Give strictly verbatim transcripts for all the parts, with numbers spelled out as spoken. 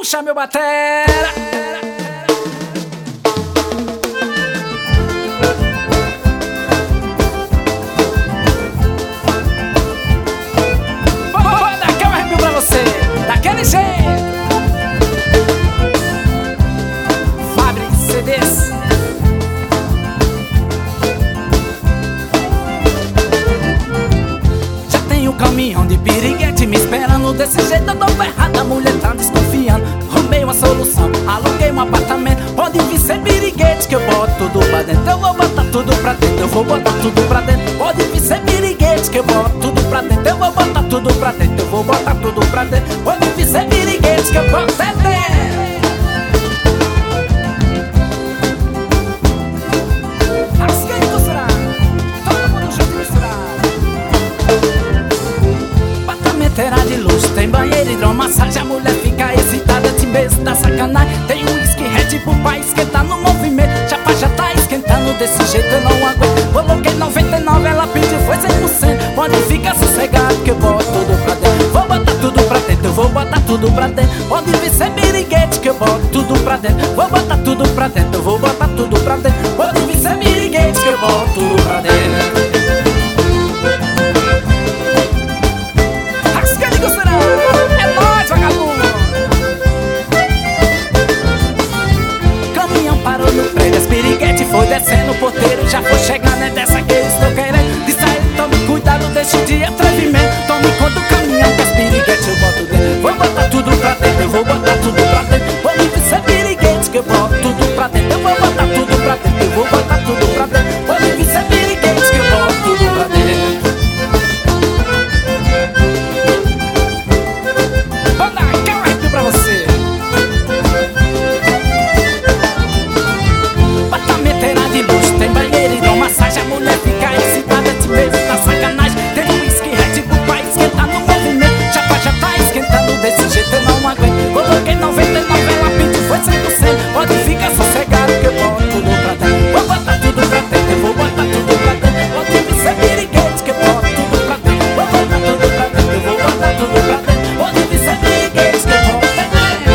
Puxa meu batera. Vou dar aqui um arrepio pra você, daquele jeito. Fábrica C Ds. Já tem um caminhão de piriguete me esperando. Desse jeito eu tô ferrada, a mulher tá desconfiando. Arrumei uma solução, aluguei um apartamento. Pode vir ser piriguete que eu boto tudo pra dentro. Eu vou botar tudo pra dentro, eu vou botar tudo pra dentro. Pode vir ser piriguete que eu boto tudo pra dentro. Eu vou botar tudo pra dentro, eu vou botar tudo pra dentro. Pode vir ser piriguete que eu boto dentro. Terá de luxo, tem banheiro, hidromassagem. A mulher fica excitada, te beijo da sacanagem. Tem um whisky Red Bull pra esquentar no movimento. Chapa já tá esquentando, desse jeito eu não aguento. Coloquei noventa e nove, ela pediu, foi cem por cento. Pode ficar sossegado que eu boto tudo pra dentro. Vou botar tudo pra dentro, eu vou botar tudo pra dentro. Pode vir ser piriguete que eu boto tudo pra dentro. Vou botar tudo pra dentro, eu vou botar tudo pra dentro. Pode vir ser piriguete que eu boto tudo pra dentro. Foi descendo o porteiro, já foi chegando, é dessa que eu estou querendo. Disse a ele, tome cuidado, deixe de atrevimento. Tome conta do caminhão que as piriguetes eu boto dentro. Vou botar tudo pra dentro, eu vou botar tudo pra dentro. Pode vir ser piriguete que eu boto tudo pra dentro. Eu vou botar tudo pra dentro, eu vou botar tudo pra dentro. Pode vir ser piriguete que eu boto tudo pra dentro. Vou dar aqui um arrepio pra você. Tem banheiro e massagem, a mulher fica excitada, te beijo da sacanagem. Tem um whisky Red Bull pra esquentar no movimento. Chapa já tá esquentando, desse jeito eu não aguento. Coloquei noventa e nove, ela pediu, foi cem por cento. Pode ficar sossegado que eu boto tudo pra dentro. Vou botar tudo pra dentro, eu vou botar tudo pra dentro. Pode vir ser piriguete que eu boto tudo pra dentro. Vou botar tudo pra dentro, eu vou botar tudo pra dentro. Pode vir ser piriguete que eu boto dentro.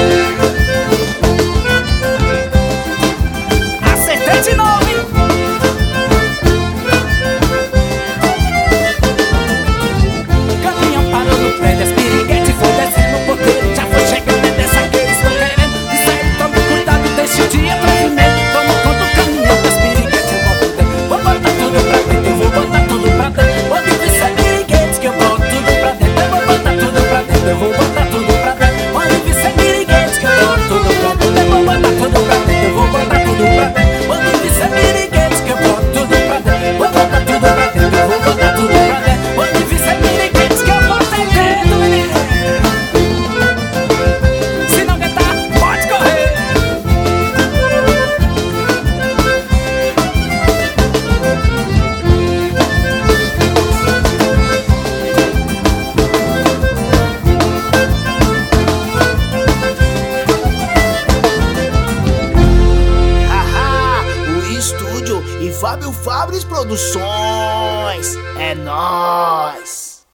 Acertei de novo. Eu vou botar tudo pra dentro. Pode vir ser piriguete que eu boto tudo pra dentro. Eu vou botar tudo pra dentro, eu vou botar tudo pra dentro. Pode vir ser piriguete que eu boto tudo pra dentro. Vou botar tudo pra dentro, eu vou botar tudo pra dentro. Pode vir ser piriguete que eu boto dentro, menino. Se não aguentar, pode correr. E Fábio Fabris Produções, é nóis!